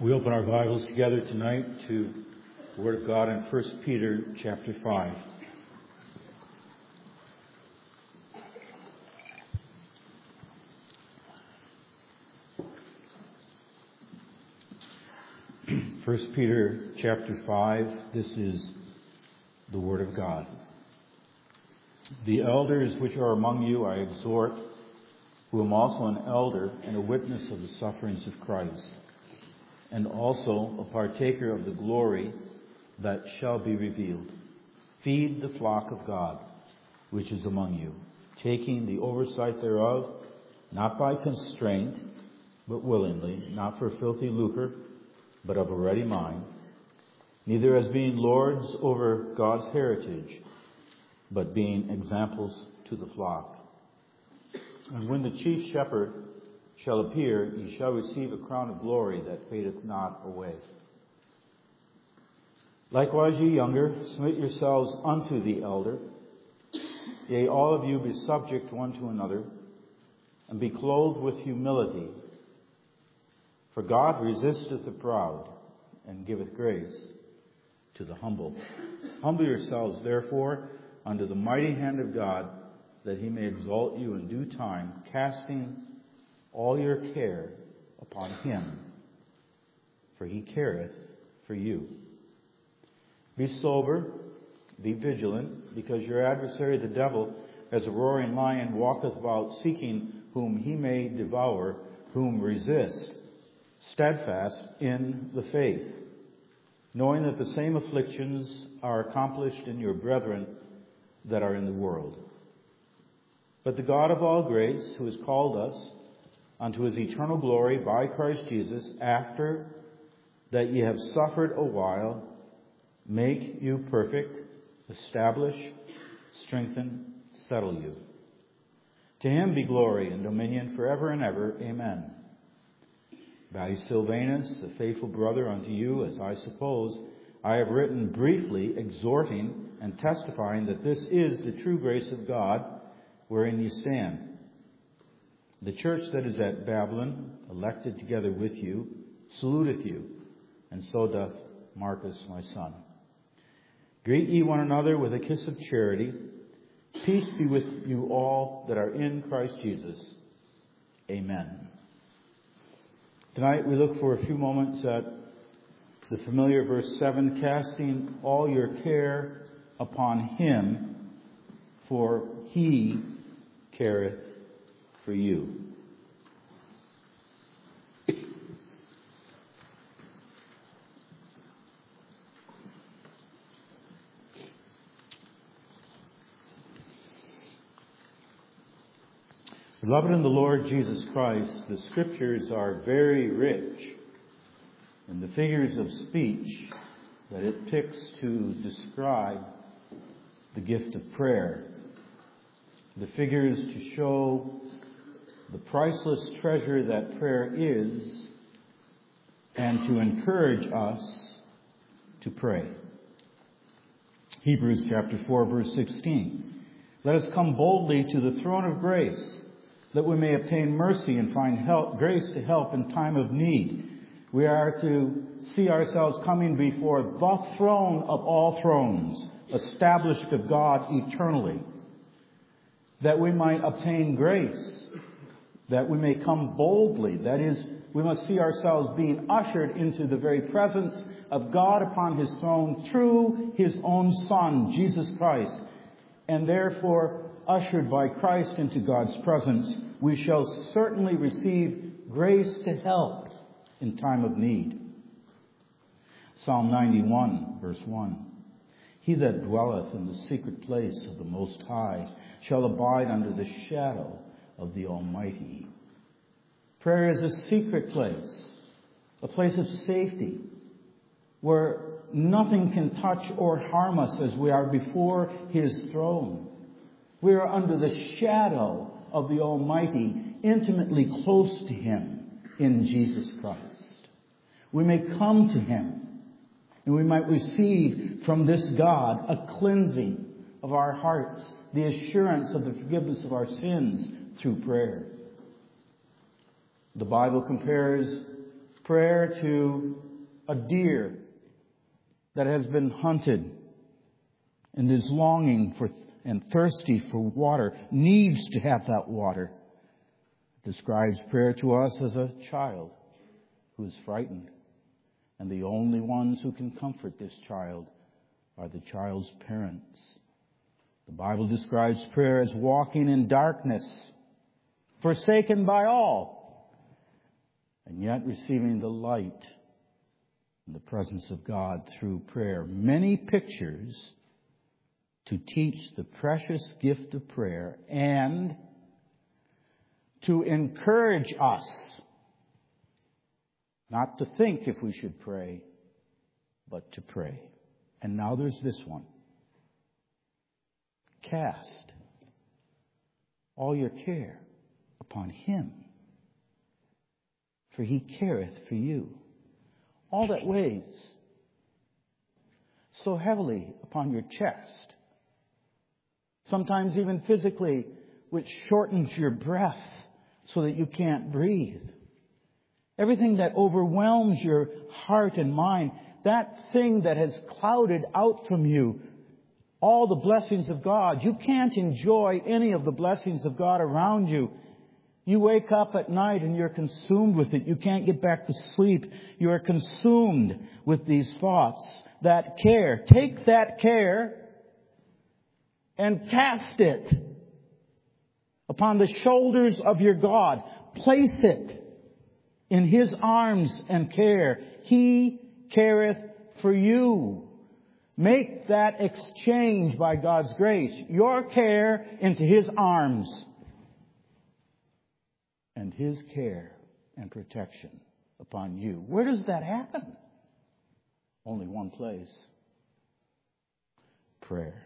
We open our Bibles together tonight to the Word of God in 1 Peter chapter 5. First Peter chapter 5, this is the Word of God. The elders which are among you I exhort, who am also an elder and a witness of the sufferings of Christ, and also a partaker of the glory that shall be revealed. Feed the flock of God, which is among you, taking the oversight thereof, not by constraint, but willingly, not for filthy lucre, but of a ready mind, neither as being lords over God's heritage, but being examples to the flock. And when the chief shepherd shall appear, ye shall receive a crown of glory that fadeth not away. Likewise, ye younger, submit yourselves unto the elder. Yea, all of you be subject one to another, and be clothed with humility. For God resisteth the proud, and giveth grace to the humble. Humble yourselves, therefore, under the mighty hand of God, that he may exalt you in due time, casting all your care upon him, for he careth for you. Be sober, be vigilant, because your adversary the devil, as a roaring lion, walketh about seeking whom he may devour, whom resist, steadfast in the faith, knowing that the same afflictions are accomplished in your brethren that are in the world. But the God of all grace, who has called us unto his eternal glory by Christ Jesus, after that ye have suffered a while, make you perfect, establish, strengthen, settle you. To him be glory and dominion forever and ever. Amen. By Silvanus, the faithful brother unto you, as I suppose, I have written briefly, exhorting and testifying that this is the true grace of God, wherein ye stand. The church that is at Babylon, elected together with you, saluteth you, and so doth Marcus, my son. Greet ye one another with a kiss of charity. Peace be with you all that are in Christ Jesus. Amen. Tonight we look for a few moments at the familiar verse 7, casting all your care upon him, for he careth for you. Beloved in the Lord Jesus Christ, the Scriptures are very rich in the figures of speech that it picks to describe the gift of prayer. The figures to show the priceless treasure that prayer is, and to encourage us to pray. Hebrews chapter 4, verse 16. Let us come boldly to the throne of grace, that we may obtain mercy and find grace to help in time of need. We are to see ourselves coming before the throne of all thrones, established of God eternally, that we might obtain grace, that we may come boldly. That is, we must see ourselves being ushered into the very presence of God upon his throne through his own Son, Jesus Christ. And therefore, ushered by Christ into God's presence, we shall certainly receive grace to help in time of need. Psalm 91, verse 1. He that dwelleth in the secret place of the Most High shall abide under the shadow of the Almighty. Prayer is a secret place, a place of safety, where nothing can touch or harm us as we are before his throne. We are under the shadow of the Almighty, intimately close to him in Jesus Christ. We may come to him, and we might receive from this God a cleansing of our hearts, the assurance of the forgiveness of our sins through prayer. The Bible compares prayer to a deer that has been hunted and is longing for and thirsty for water, needs to have that water. It describes prayer to us as a child who is frightened. And the only ones who can comfort this child are the child's parents. The Bible describes prayer as walking in darkness, forsaken by all, and yet receiving the light and the presence of God through prayer. Many pictures to teach the precious gift of prayer and to encourage us not to think if we should pray, but to pray. And now there's this one. Cast all your care upon Him, for He careth for you. All that weighs so heavily upon your chest, sometimes even physically, which shortens your breath so that you can't breathe. Everything that overwhelms your heart and mind, that thing that has clouded out from you all the blessings of God. You can't enjoy any of the blessings of God around you. You wake up at night and you're consumed with it. You can't get back to sleep. You are consumed with these thoughts. That care. Take that care and cast it upon the shoulders of your God. Place it in His arms and care. He careth for you. Make that exchange by God's grace. Your care into His arms. And His care and protection upon you. Where does that happen? Only one place. Prayer.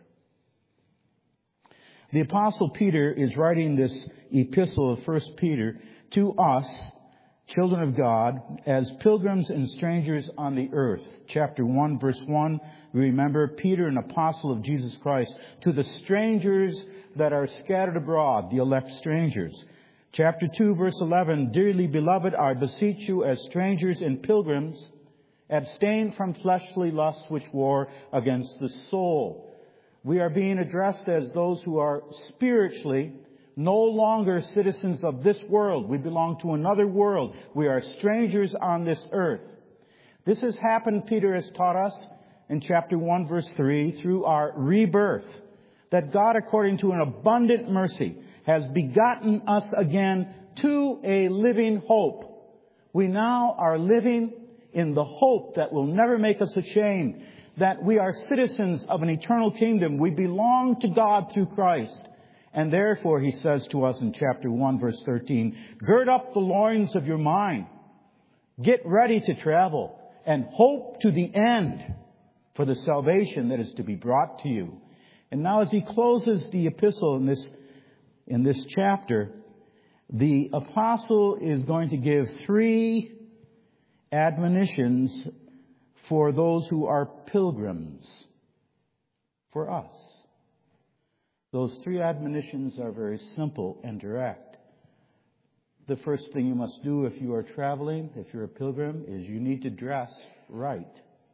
The Apostle Peter is writing this epistle of 1 Peter to us, children of God, as pilgrims and strangers on the earth. Chapter 1, verse 1, remember, Peter, an apostle of Jesus Christ, to the strangers that are scattered abroad, the elect strangers. Chapter 2, verse 11, dearly beloved, I beseech you as strangers and pilgrims, abstain from fleshly lusts which war against the soul. We are being addressed as those who are spiritually no longer citizens of this world. We belong to another world. We are strangers on this earth. This has happened, Peter has taught us in chapter 1, verse 3, through our rebirth. That God, according to an abundant mercy, has begotten us again to a living hope. We now are living in the hope that will never make us ashamed, that we are citizens of an eternal kingdom. We belong to God through Christ. And therefore, he says to us in chapter 1, verse 13, gird up the loins of your mind. Get ready to travel and hope to the end for the salvation that is to be brought to you. And now as he closes the epistle in this chapter, the apostle is going to give 3 admonitions for those who are pilgrims, for us. Those 3 admonitions are very simple and direct. The first thing you must do if you are traveling, if you're a pilgrim, is you need to dress right.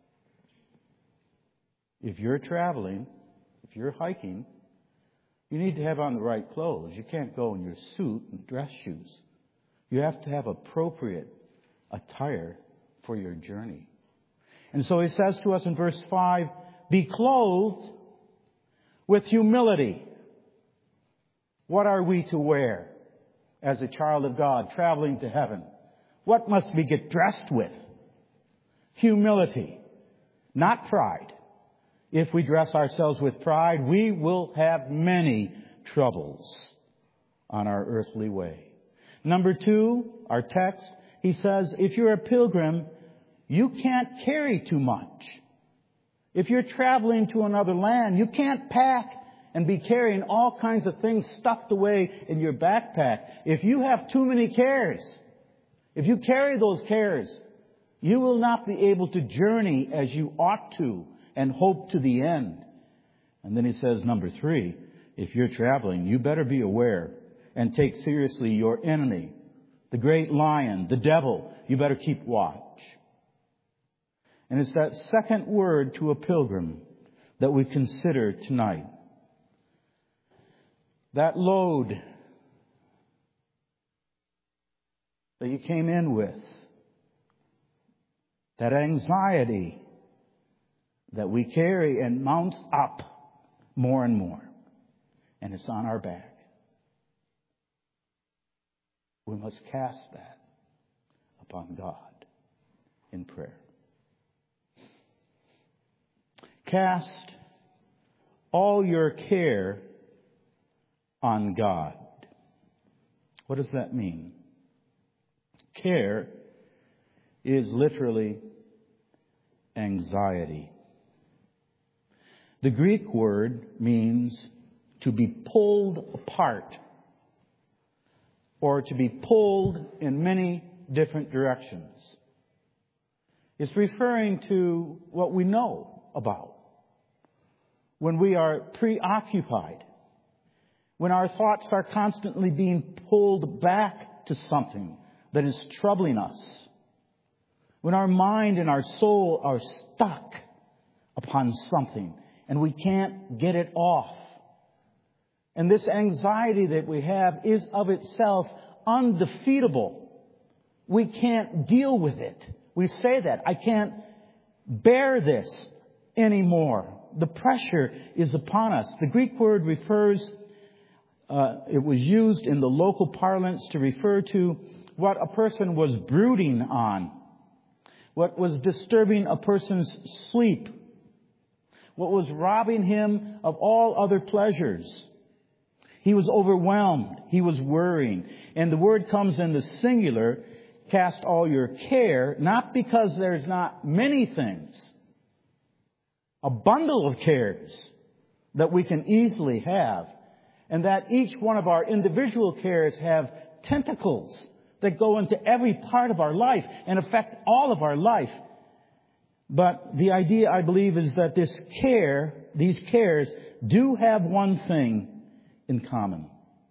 If you're traveling, if you're hiking, you need to have on the right clothes. You can't go in your suit and dress shoes. You have to have appropriate attire for your journey. And so he says to us in verse 5, be clothed with humility. What are we to wear as a child of God traveling to heaven? What must we get dressed with? Humility, not pride. If we dress ourselves with pride, we will have many troubles on our earthly way. Number 2, our text, he says, if you're a pilgrim, you can't carry too much. If you're traveling to another land, you can't pack and be carrying all kinds of things stuffed away in your backpack. If you have too many cares, if you carry those cares, you will not be able to journey as you ought to and hope to the end. And then he says, number 3, if you're traveling, you better be aware and take seriously your enemy, the great lion, the devil, you better keep watch. And it's that second word to a pilgrim that we consider tonight. That load that you came in with, that anxiety that we carry and mounts up more and more, and it's on our back. We must cast that upon God in prayer. Cast all your care on God. What does that mean? Care is literally anxiety. The Greek word means to be pulled apart or to be pulled in many different directions. It's referring to what we know about. When we are preoccupied, when our thoughts are constantly being pulled back to something that is troubling us, when our mind and our soul are stuck upon something and we can't get it off. And this anxiety that we have is of itself undefeatable. We can't deal with it. We say that. I can't bear this anymore. The pressure is upon us. The Greek word refers, it was used in the local parlance to refer to what a person was brooding on, what was disturbing a person's sleep, what was robbing him of all other pleasures. He was overwhelmed. He was worrying. And the word comes in the singular, cast all your care, not because there's not many things, a bundle of cares that we can easily have, and that each one of our individual cares have tentacles that go into every part of our life and affect all of our life. But the idea, I believe, is that these cares do have one thing in common.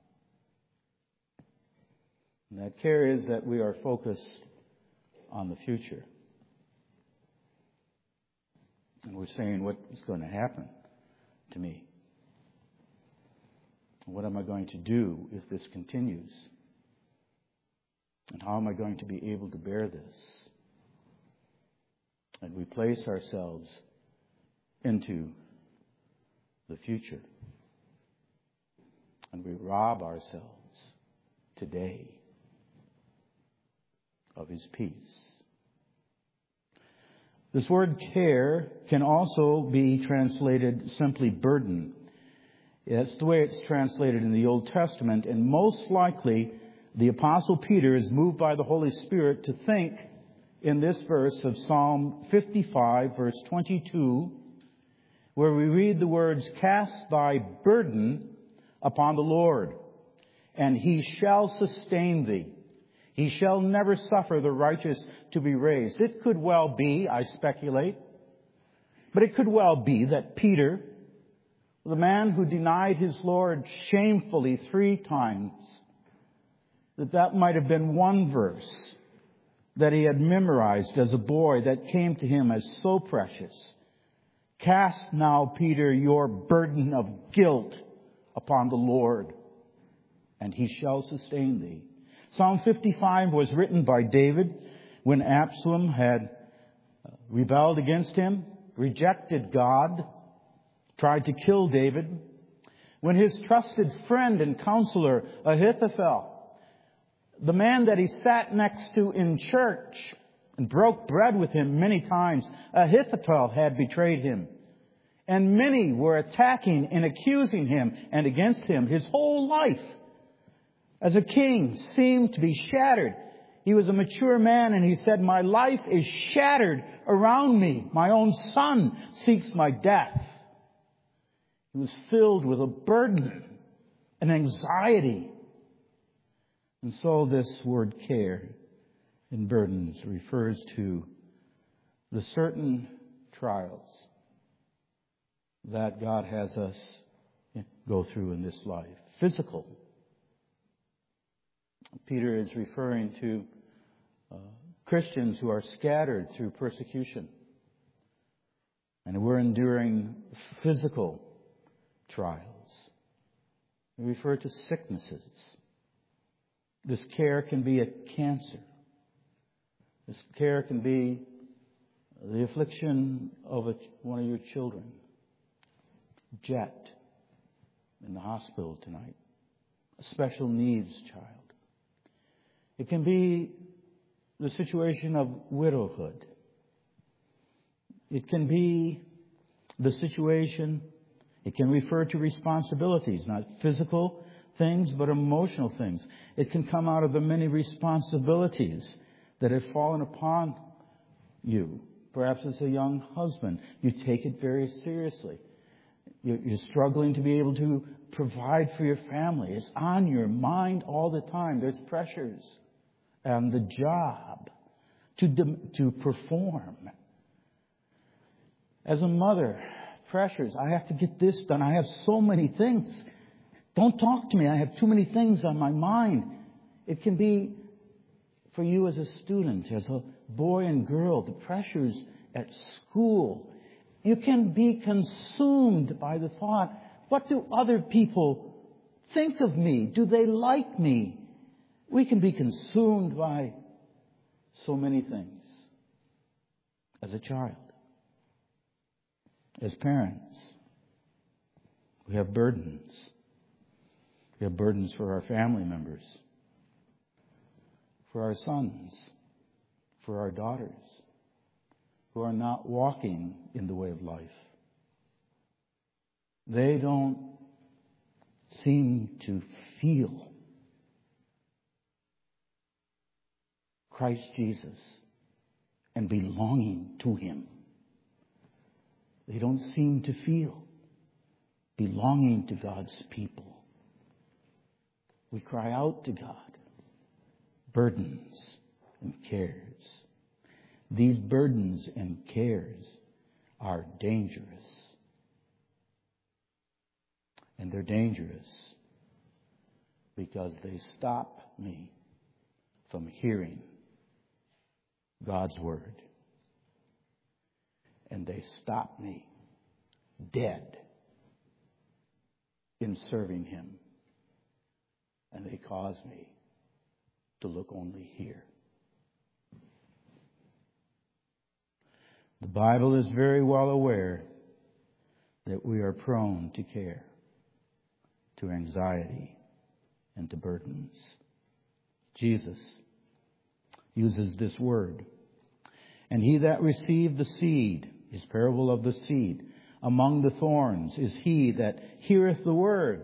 And that care is that we are focused on the future. And we're saying, what is going to happen to me? What am I going to do if this continues? And how am I going to be able to bear this? And we place ourselves into the future. And we rob ourselves today of His peace. This word care can also be translated simply burden. That's the way it's translated in the Old Testament, and most likely the Apostle Peter is moved by the Holy Spirit to think in this verse of Psalm 55, verse 22, where we read the words, "Cast thy burden upon the Lord, and He shall sustain thee. He shall never suffer the righteous to be raised." It could well be, I speculate, but it could well be that Peter, the man who denied his Lord shamefully 3 times, that might have been one verse that he had memorized as a boy that came to him as so precious. "Cast now, Peter, your burden of guilt upon the Lord, and He shall sustain thee." Psalm 55 was written by David when Absalom had rebelled against him, rejected God, tried to kill David. When his trusted friend and counselor, Ahithophel, the man that he sat next to in church and broke bread with him many times, Ahithophel had betrayed him. And many were attacking and accusing him and against him. His whole life as a king seemed to be shattered. He was a mature man, and he said, "My life is shattered around me. My own son seeks my death." He was filled with a burden, an anxiety. And so this word care and burdens refers to the certain trials that God has us go through in this life. Physical Peter is referring to Christians who are scattered through persecution. And we're enduring physical trials. We refer to sicknesses. This care can be a cancer. This care can be the affliction of one of your children. Jet in the hospital tonight. A special needs child. It can be the situation of widowhood. It can be the situation, it can refer to responsibilities, not physical things, but emotional things. It can come out of the many responsibilities that have fallen upon you. Perhaps as a young husband, you take it very seriously. You're struggling to be able to provide for your family. It's on your mind all the time. There's pressures and the job to perform. As a mother, pressures. I have to get this done. I have so many things. Don't talk to me. I have too many things on my mind. It can be for you as a student, as a boy and girl, the pressures at school. You can be consumed by the thought, what do other people think of me? Do they like me? We can be consumed by so many things as a child. As parents, we have burdens. We have burdens for our family members, for our sons, for our daughters, who are not walking in the way of life. They don't seem to feel Christ Jesus and belonging to Him. They don't seem to feel belonging to God's people. We cry out to God. Burdens and cares. These burdens and cares are dangerous. And they're dangerous because they stop me from hearing God's Word. And they stop me dead in serving Him. And they cause me to look only here. The Bible is very well aware that we are prone to care, to anxiety, and to burdens. Jesus uses this word. And he that received the seed, his parable of the seed, among the thorns is he that heareth the word.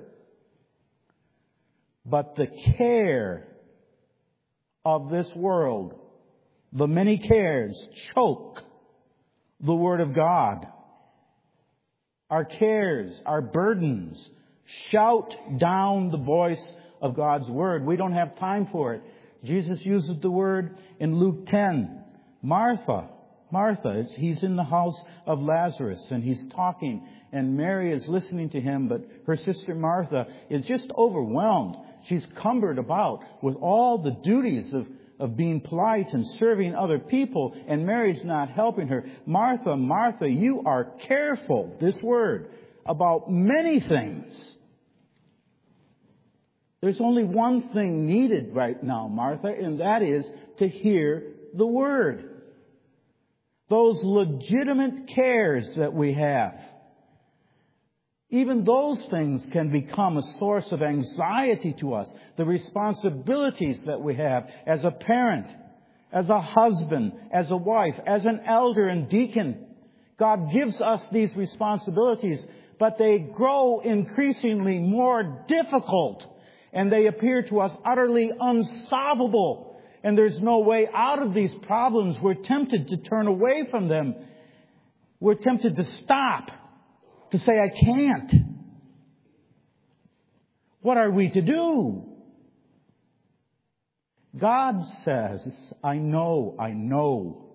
But the care of this world, the many cares, choke the word of God. Our cares, our burdens, shout down the voice of God's word. We don't have time for it. Jesus uses the word in Luke 10. Martha, he's in the house of Lazarus and he's talking and Mary is listening to him, but her sister Martha is just overwhelmed. She's cumbered about with all the duties of being polite and serving other people, and Mary's not helping her. Martha, Martha, you are careful, this word, about many things. There's only one thing needed right now, Martha, and that is to hear the word. Those legitimate cares that we have, even those things can become a source of anxiety to us. The responsibilities that we have as a parent, as a husband, as a wife, as an elder and deacon. God gives us these responsibilities, but they grow increasingly more difficult and they appear to us utterly unsolvable. And there's no way out of these problems. We're tempted to turn away from them. We're tempted to stop, to say, I can't. What are we to do? God says, I know.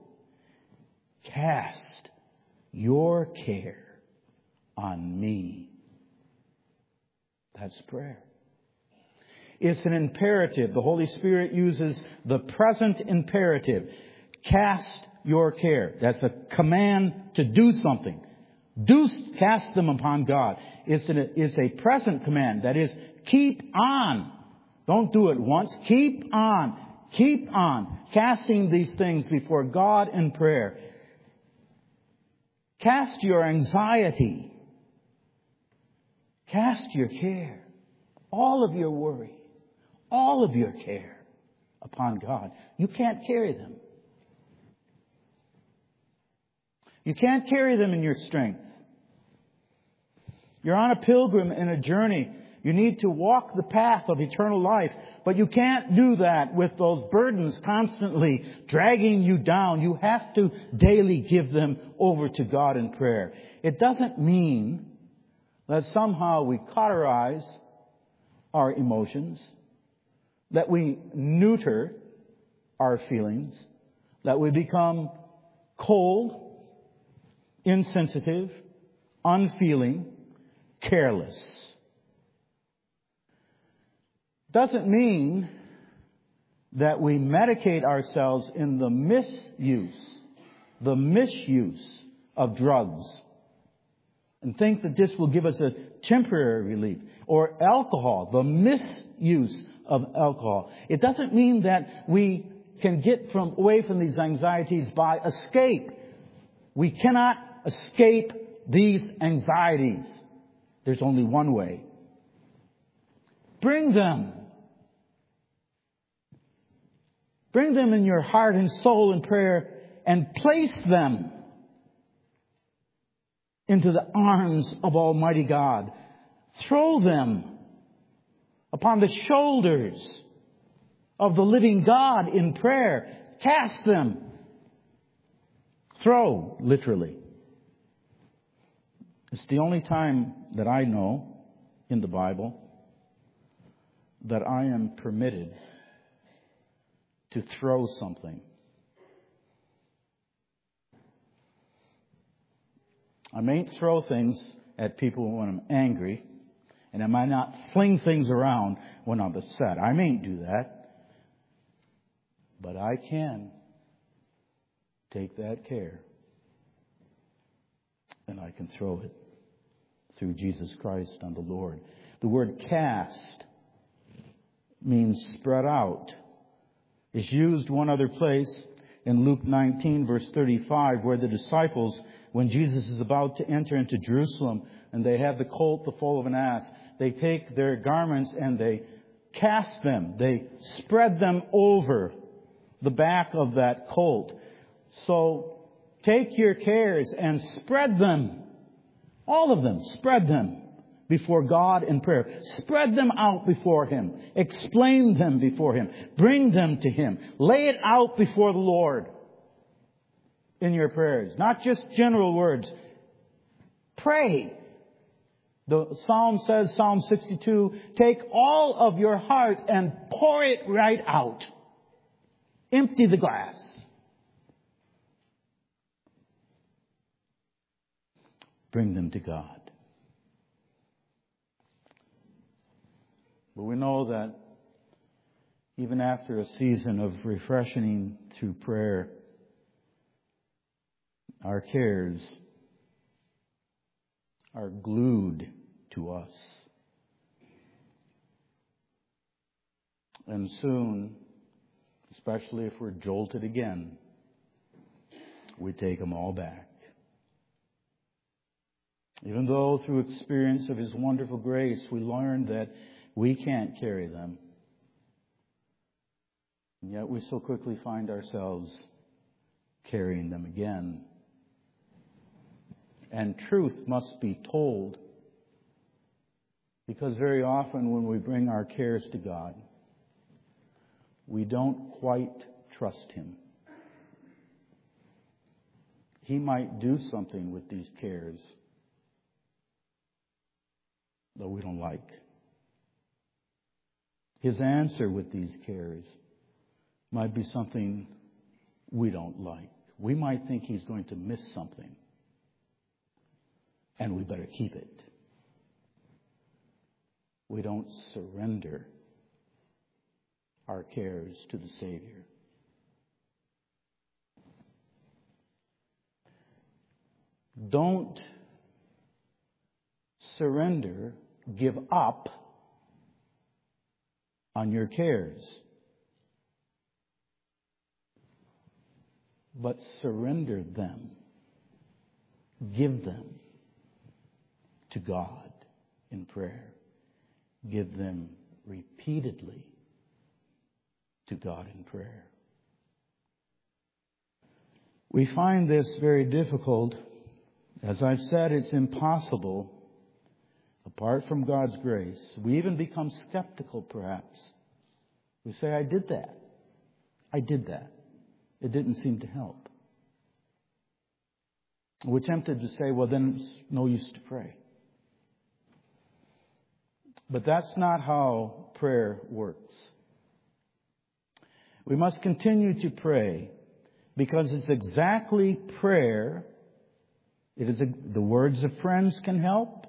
Cast your care on me. That's prayer. It's an imperative. The Holy Spirit uses the present imperative. Cast your care. That's a command to do something. Cast them upon God. It's a present command. That is, keep on. Don't do it once. Keep on. Keep on casting these things before God in prayer. Cast your anxiety. Cast your care. All of your worry. All of your care upon God. You can't carry them. You can't carry them in your strength. You're on a pilgrim in a journey. You need to walk the path of eternal life. But you can't do that with those burdens constantly dragging you down. You have to daily give them over to God in prayer. It doesn't mean that somehow we cauterize our emotions, that we neuter our feelings, that we become cold, insensitive, unfeeling, careless. Doesn't mean that we medicate ourselves in the misuse of drugs and think that this will give us a temporary relief. Or alcohol, the misuse of alcohol. It doesn't mean that we can get away from these anxieties by escape. We cannot escape these anxieties. There's only one way. Bring them. Bring them in your heart and soul in prayer and place them into the arms of Almighty God. Throw them upon the shoulders of the living God in prayer. Cast them. Throw, literally. It's the only time that I know in the Bible that I am permitted to throw something. I may throw things at people when I'm angry, and I might not fling things around when I'm upset. I mayn't do that. But I can take that care and I can throw it through Jesus Christ on the Lord. The word cast means spread out. It's used one other place in Luke 19 verse 35 where the disciples, when Jesus is about to enter into Jerusalem and they have the colt, the foal of an ass, they take their garments and they cast them. They spread them over the back of that colt. So take your cares and spread them. All of them. Spread them before God in prayer. Spread them out before Him. Explain them before Him. Bring them to Him. Lay it out before the Lord in your prayers. Not just general words. Pray. The Psalm says, Psalm 62, take all of your heart and pour it right out. Empty the glass. Bring them to God. But we know that even after a season of refreshing through prayer, our cares are glued to us. And soon, especially if we're jolted again, we take them all back. Even though through experience of His wonderful grace, we learned that we can't carry them. And yet we so quickly find ourselves carrying them again. And truth must be told. Because very often when we bring our cares to God, we don't quite trust Him. He might do something with these cares that we don't like. His answer with these cares might be something we don't like. We might think He's going to miss something, and we better keep it. We don't surrender our cares to the Savior. Don't surrender, give up on your cares, but surrender them, give them to God in prayer. Give them repeatedly to God in prayer. We find this very difficult. As I've said, it's impossible apart from God's grace. We even become skeptical, perhaps. We say, I did that. It didn't seem to help. We're tempted to say, well, then it's no use to pray. But that's not how prayer works. We must continue to pray because it's exactly prayer. The words of friends can help.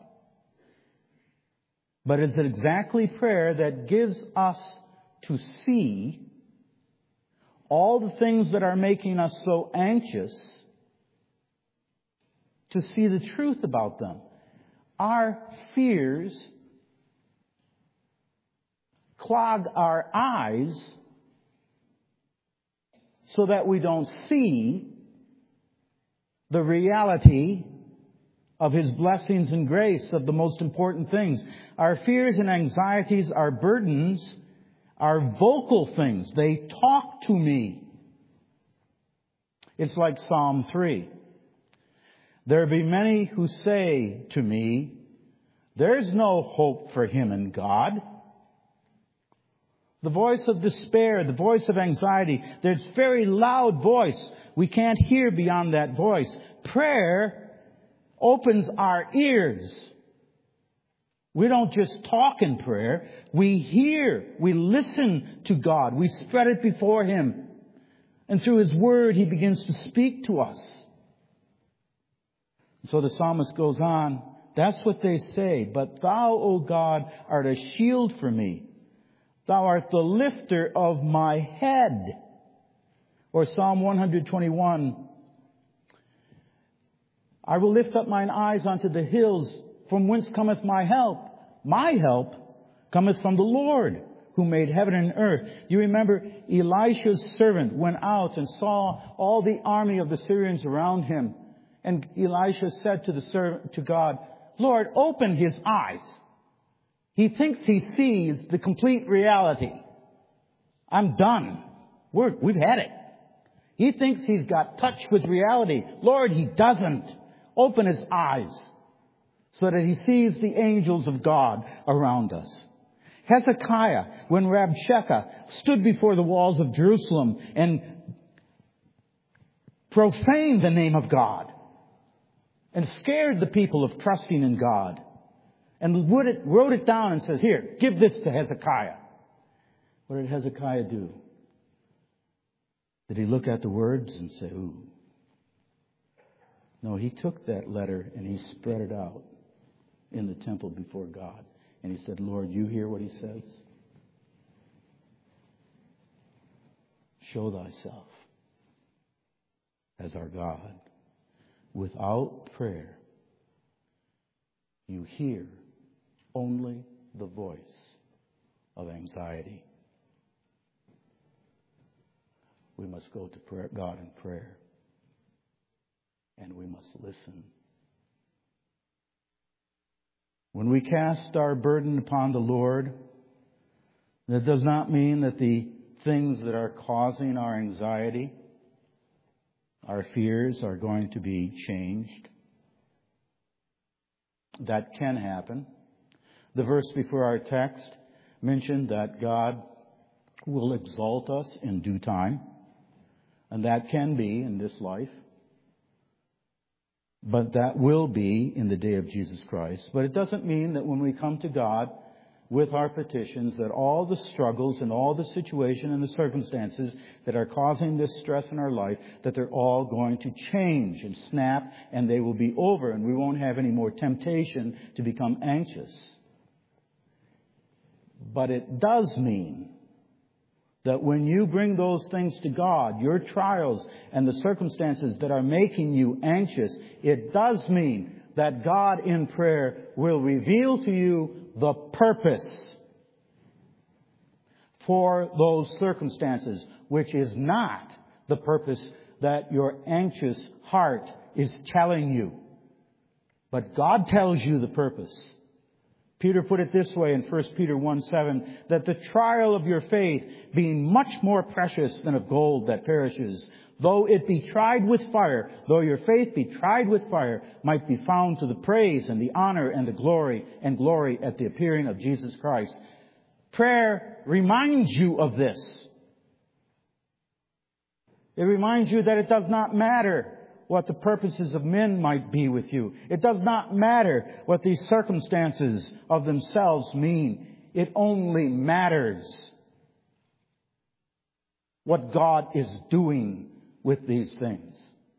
But it's exactly prayer that gives us to see all the things that are making us so anxious, to see the truth about them. Our fears clog our eyes so that we don't see the reality of His blessings and grace, of the most important things. Our fears and anxieties, our burdens, are vocal things. They talk to me. It's like Psalm 3. There be many who say to me, there's no hope for him in God. The voice of despair, the voice of anxiety, there's very loud voice. We can't hear beyond that voice. Prayer opens our ears. We don't just talk in prayer. We hear. We listen to God. We spread it before Him. And through His Word, He begins to speak to us. So the psalmist goes on. That's what they say. But Thou, O God, art a shield for me. Thou art the lifter of my head. Or Psalm 121. I will lift up mine eyes unto the hills, from whence cometh my help. My help cometh from the Lord, who made heaven and earth. You remember Elisha's servant went out and saw all the army of the Syrians around him. And Elisha said to God, Lord, open his eyes. He thinks he sees the complete reality. I'm done. We've had it. He thinks he's got touch with reality. Lord, he doesn't. Open his eyes so that he sees the angels of God around us. Hezekiah, when Rabshakeh stood before the walls of Jerusalem and profaned the name of God and scared the people of trusting in God, and wrote it down and says, here, give this to Hezekiah. What did Hezekiah do? Did he look at the words and say, ooh? No, he took that letter and he spread it out in the temple before God. And he said, Lord, you hear what he says? Show thyself as our God. Without prayer, you hear only the voice of anxiety. We must go to God in prayer. And we must listen. When we cast our burden upon the Lord, that does not mean that the things that are causing our anxiety, our fears, are going to be changed. That can happen. The verse before our text mentioned that God will exalt us in due time. And that can be in this life. But that will be in the day of Jesus Christ. But it doesn't mean that when we come to God with our petitions, that all the struggles and all the situation and the circumstances that are causing this stress in our life, that they're all going to change and snap and they will be over and we won't have any more temptation to become anxious. But it does mean that when you bring those things to God, your trials and the circumstances that are making you anxious, it does mean that God in prayer will reveal to you the purpose for those circumstances, which is not the purpose that your anxious heart is telling you. But God tells you the purpose. Peter put it this way in 1 Peter 1:7, that the trial of your faith, being much more precious than of gold that perishes, though it be tried with fire, though your faith be tried with fire, might be found to the praise and the honor and the glory at the appearing of Jesus Christ. Prayer reminds you of this. It reminds you that it does not matter what the purposes of men might be with you. It does not matter what these circumstances of themselves mean. It only matters what God is doing with these things.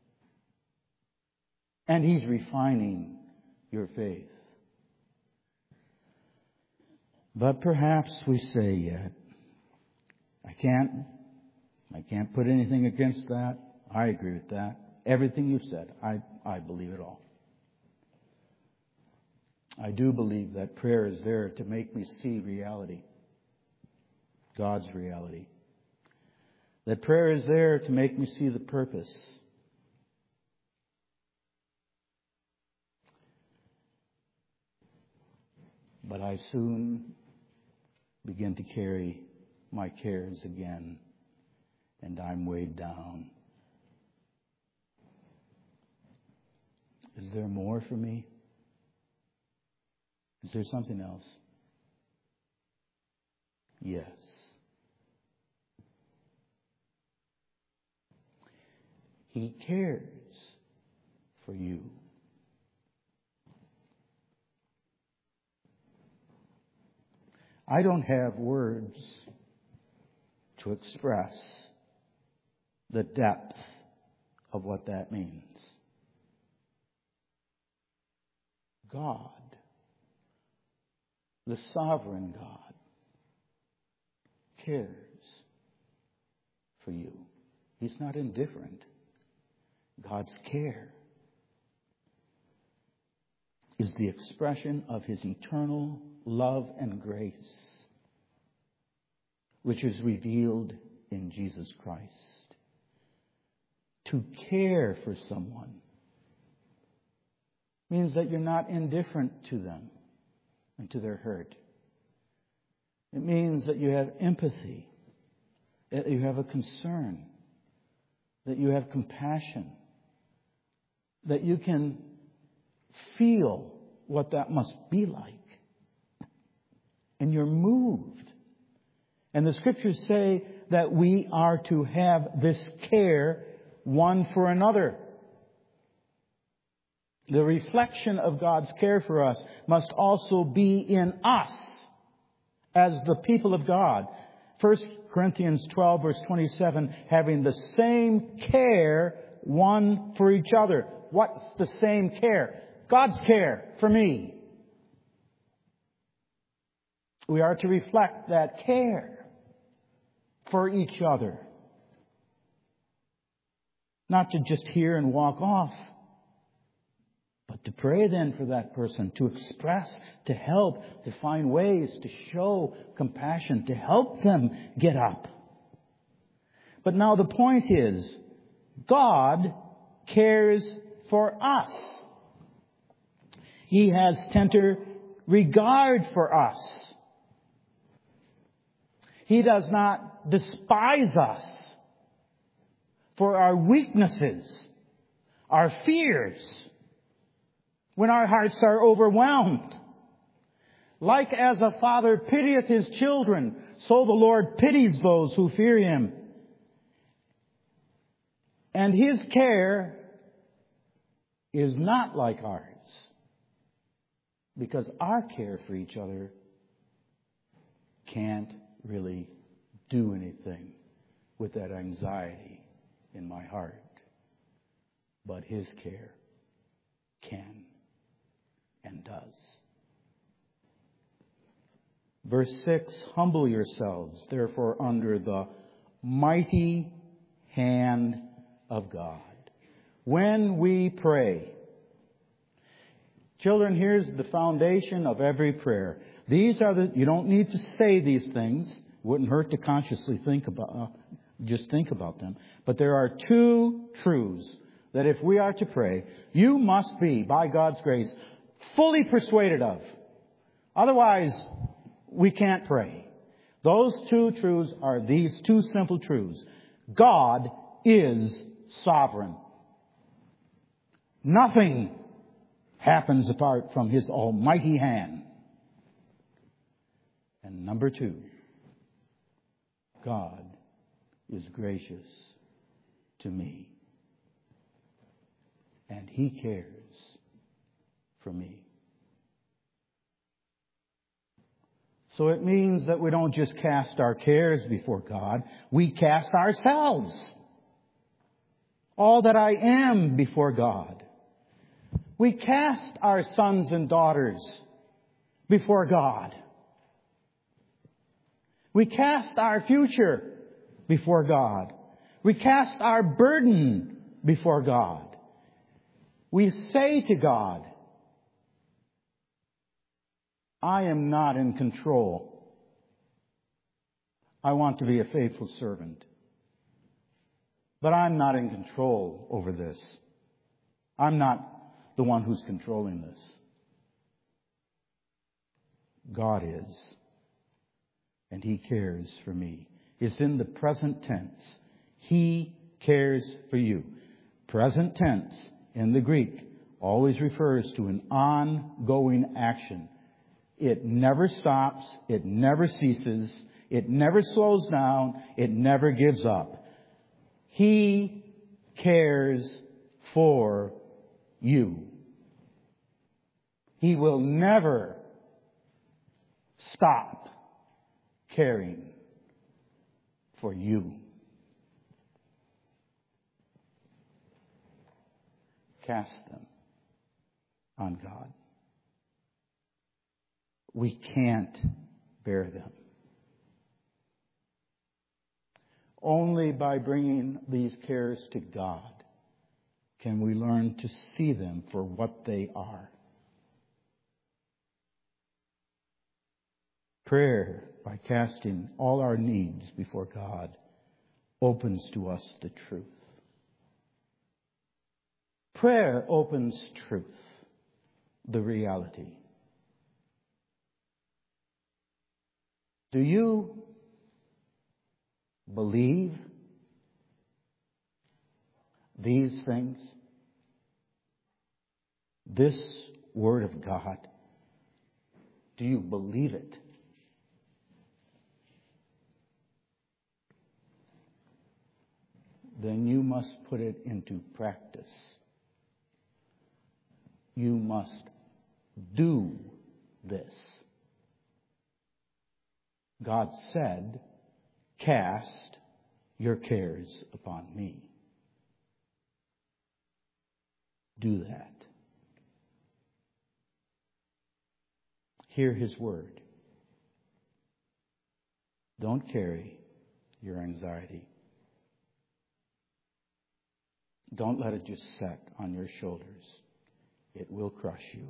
And He's refining your faith. But perhaps we say yet, I can't put anything against that. I agree with that. Everything you've said, I believe it all. I do believe that prayer is there to make me see reality. God's reality. That prayer is there to make me see the purpose. But I soon begin to carry my cares again, and I'm weighed down. Is there more for me? Is there something else? Yes. He cares for you. I don't have words to express the depth of what that means. God, the sovereign God, cares for you. He's not indifferent. God's care is the expression of His eternal love and grace, which is revealed in Jesus Christ. To care for someone means that you're not indifferent to them and to their hurt. It means that you have empathy, that you have a concern, that you have compassion, that you can feel what that must be like. And you're moved. And the Scriptures say that we are to have this care one for another. The reflection of God's care for us must also be in us as the people of God. 1 Corinthians 12 verse 27, having the same care one for each other. What's the same care? God's care for me. We are to reflect that care for each other. Not to just hear and walk off, but to pray then for that person, to express, to help, to find ways to show compassion, to help them get up. But now the point is, God cares for us. He has tender regard for us. He does not despise us for our weaknesses, our fears, when our hearts are overwhelmed. Like as a father pitieth his children, so the Lord pities those who fear Him. And His care is not like ours, because our care for each other can't really do anything with that anxiety in my heart. But His care can and does. Verse 6, humble yourselves, therefore, under the mighty hand of God. When we pray, children, here's the foundation of every prayer. These are you don't need to say these things. Wouldn't hurt to consciously think about them. But there are two truths that if we are to pray, you must be, by God's grace, fully persuaded of. Otherwise, we can't pray. Those two truths are these two simple truths. God is sovereign. Nothing happens apart from His almighty hand. And number two, God is gracious to me. And He cares for me. So it means that we don't just cast our cares before God. We cast ourselves. All that I am before God. We cast our sons and daughters before God. We cast our future before God. We cast our burden before God. We say to God, I am not in control. I want to be a faithful servant. But I'm not in control over this. I'm not the one who's controlling this. God is. And He cares for me. It's in the present tense. He cares for you. Present tense in the Greek always refers to an ongoing action. It never stops. It never ceases. It never slows down. It never gives up. He cares for you. He will never stop caring for you. Cast them on God. We can't bear them. Only by bringing these cares to God can we learn to see them for what they are. Prayer, by casting all our needs before God, opens to us the truth. Prayer opens truth, the reality. Do you believe these things? This Word of God? Do you believe it? Then you must put it into practice. You must do this. God said, cast your cares upon me. Do that. Hear His word. Don't carry your anxiety. Don't let it just set on your shoulders. It will crush you.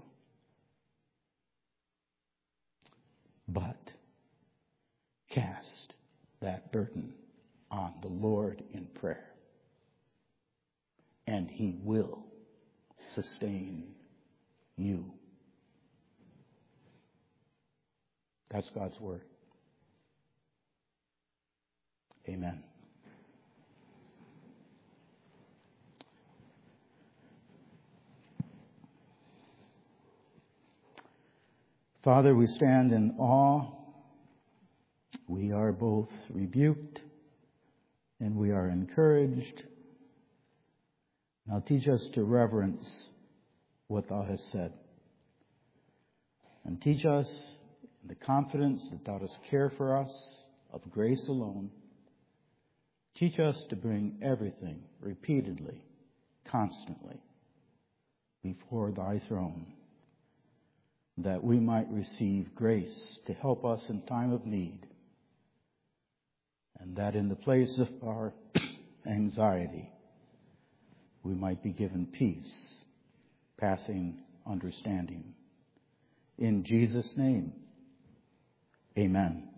But cast that burden on the Lord in prayer. And He will sustain you. That's God's word. Amen. Father, we stand in awe. We are both rebuked and we are encouraged. Now teach us to reverence what Thou hast said. And teach us the confidence that Thou dost care for us of grace alone. Teach us to bring everything repeatedly, constantly, before Thy throne. that we might receive grace to help us in time of need, and that in the place of our anxiety, we might be given peace, passing understanding. In Jesus' name, amen.